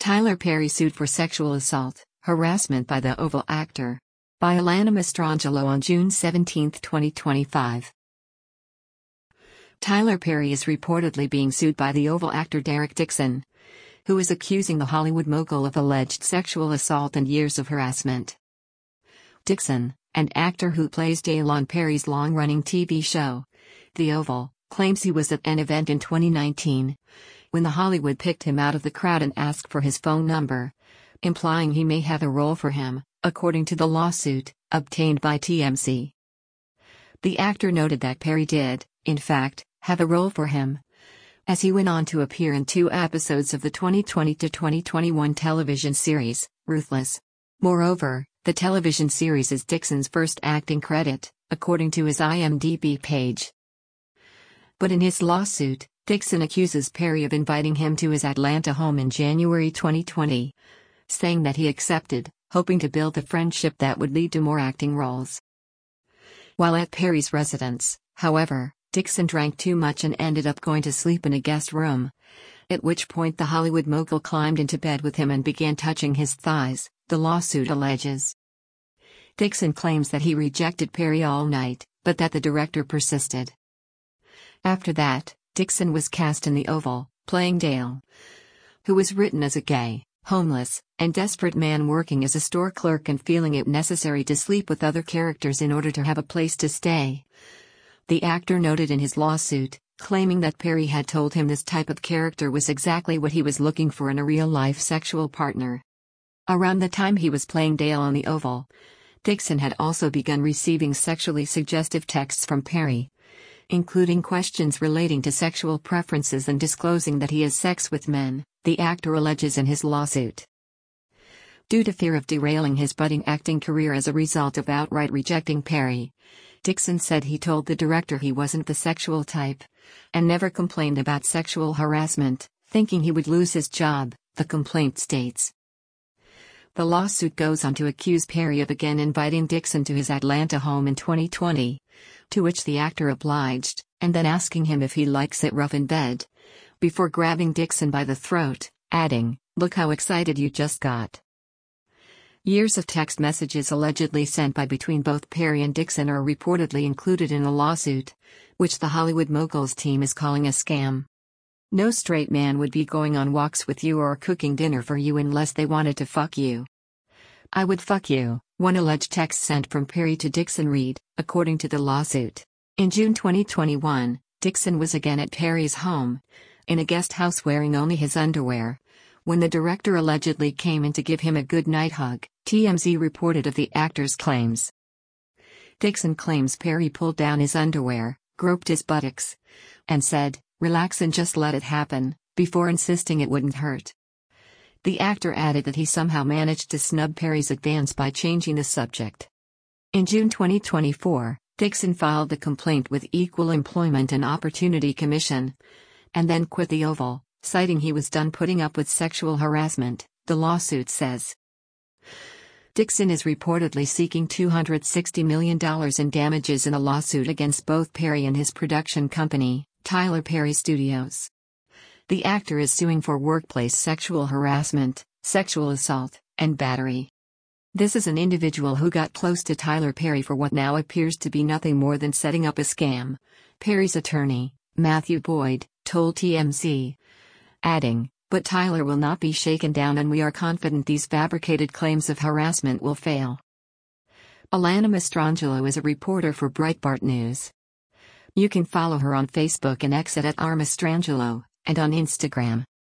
Tyler Perry sued for sexual assault, harassment by the Oval actor. By Alana Mastrangelo on June 17, 2025. Tyler Perry is reportedly being sued by the Oval actor Derek Dixon, who is accusing the Hollywood mogul of alleged sexual assault and years of harassment. Dixon, an actor who plays Dale on Perry's long-running TV show, The Oval, claims he was at an event in 2019 when the Hollywood picked him out of the crowd and asked for his phone number, implying he may have a role for him, according to the lawsuit, obtained by TMZ. The actor noted that Perry did, in fact, have a role for him, as he went on to appear in 2 episodes of the 2020-2021 television series, Ruthless. Moreover, the television series is Dixon's first acting credit, according to his IMDb page. But in his lawsuit, Dixon accuses Perry of inviting him to his Atlanta home in January 2020, saying that he accepted, hoping to build a friendship that would lead to more acting roles. While at Perry's residence, however, Dixon drank too much and ended up going to sleep in a guest room, at which point the Hollywood mogul climbed into bed with him and began touching his thighs, the lawsuit alleges. Dixon claims that he rejected Perry all night, but that the director persisted. After that, Dixon was cast in The Oval, playing Dale, who was written as a gay, homeless, and desperate man working as a store clerk and feeling it necessary to sleep with other characters in order to have a place to stay. The actor noted in his lawsuit, claiming that Perry had told him this type of character was exactly what he was looking for in a real-life sexual partner. Around the time he was playing Dale on The Oval, Dixon had also begun receiving sexually suggestive texts from Perry, including questions relating to sexual preferences and disclosing that he has sex with men, the actor alleges in his lawsuit. Due to fear of derailing his budding acting career as a result of outright rejecting Perry, Dixon said he told the director he wasn't the sexual type, and never complained about sexual harassment, thinking he would lose his job, the complaint states. The lawsuit goes on to accuse Perry of again inviting Dixon to his Atlanta home in 2020, to which the actor obliged, and then asking him if he likes it rough in bed, before grabbing Dixon by the throat, adding, "Look how excited you just got." Years of text messages allegedly sent by between both Perry and Dixon are reportedly included in the lawsuit, which the Hollywood mogul's team is calling a scam. No straight man would be going on walks with you or cooking dinner for you unless they wanted to fuck you. "I would fuck you," one alleged text sent from Perry to Dixon read, according to the lawsuit. In June 2021, Dixon was again at Perry's home, in a guest house wearing only his underwear, when the director allegedly came in to give him a good night hug, TMZ reported of the actor's claims. Dixon claims Perry pulled down his underwear, groped his buttocks, and said, "Relax and just let it happen," before insisting it wouldn't hurt. The actor added that he somehow managed to snub Perry's advance by changing the subject. In June 2024, Dixon filed the complaint with Equal Employment and Opportunity Commission, and then quit The Oval, citing he was done putting up with sexual harassment, the lawsuit says. Dixon is reportedly seeking $260 million in damages in a lawsuit against both Perry and his production company, Tyler Perry Studios. The actor is suing for workplace sexual harassment, sexual assault, and battery. This is an individual who got close to Tyler Perry for what now appears to be nothing more than setting up a scam, Perry's attorney, Matthew Boyd, told TMZ, adding, "But Tyler will not be shaken down and we are confident these fabricated claims of harassment will fail." Alana Mastrangelo is a reporter for Breitbart News. You can follow her on Facebook and X at @rmastrangelo, and on Instagram.